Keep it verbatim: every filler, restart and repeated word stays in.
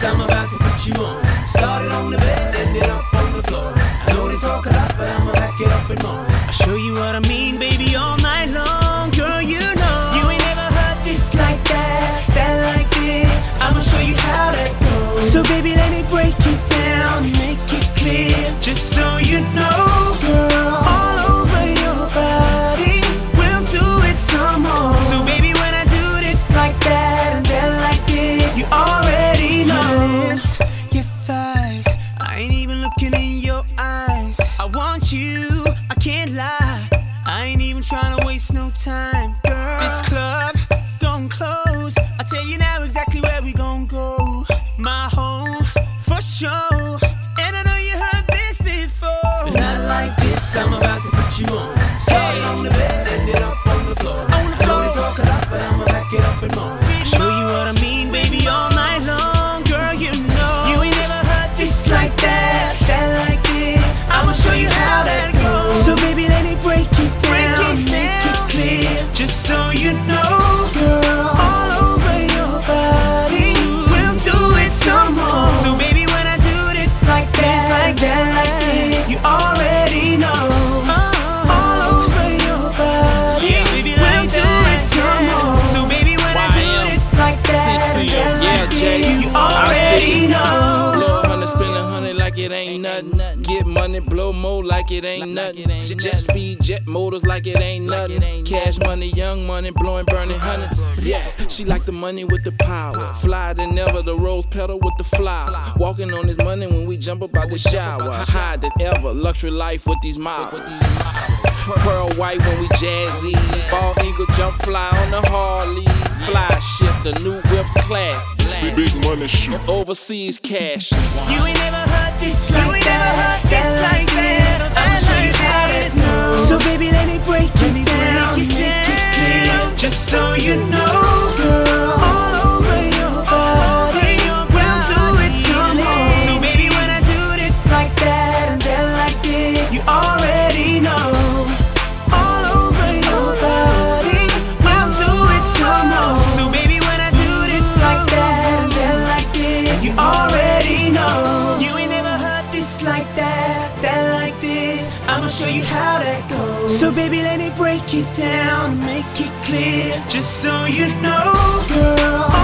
I'm about to put you on. Started on the bed, ended up on the floor. I know they talk a lot, but I'ma back it up and more. I'll show you what I mean, baby, all night long. Girl, you know you ain't never heard this like that, that like this. I'ma show you how that goes. So baby, let me break it down, make it clear, just so you know, girl. All over your body, we'll do it some more. So baby, when I do this like that and then like this, you already know. Your lips, your thighs, I ain't even looking in your eyes. I want you, I can't lie. I ain't even trying to waste no time, girl. This club gon' close. I'll tell you now exactly where we gon' go. My home, for sure. And I know you heard this before. But not like this, I'm about to put you on. Started on the bed, ended up on the floor. On the floor. I know they talk a lot, but I'ma back it up and more. Show you what I mean, baby, all night long. Girl, you know you ain't never heard this like that, that like this. I'ma show you how that goes. So baby, let me break it down, make it clear, just so you know, girl. All over your body, we'll do it some more. So baby, when I do this like that, like that, like this, you already know. All over your body, we'll do it some more. So baby, when I do this like that, and that, like this, you already know. Blow a hundred, spend a hundred like it ain't nothing. Get money, blow more like it ain't nothing. Jet speed, jet motors like it ain't nothing. Cash money, young money, blowing, burning hundreds. Yeah, she like the money with the power. Fly than ever, the rose petal with the flower. Walking on this money when we jump up out the shower. Higher than ever, luxury life with these miles. Pearl white when we jazzy. Ball eagle jump fly on the Harley. Fly ship, the new whips class. Big money shoot. Overseas cash. You ain't never heard this like that, that like that. I'ma show you how that goes. So baby, let me break it down, make it clear, just so you know, girl. All over your body, we'll do it some more. So baby, when I do this like that and then like this, you already know. All over your body, we'll do it some more. So baby, when I do this like that and then like this, you already know. You ain't never heard this like that, that like this. I'ma show you how that goes. So baby, let me break it down, make it clear, just so you know, girl.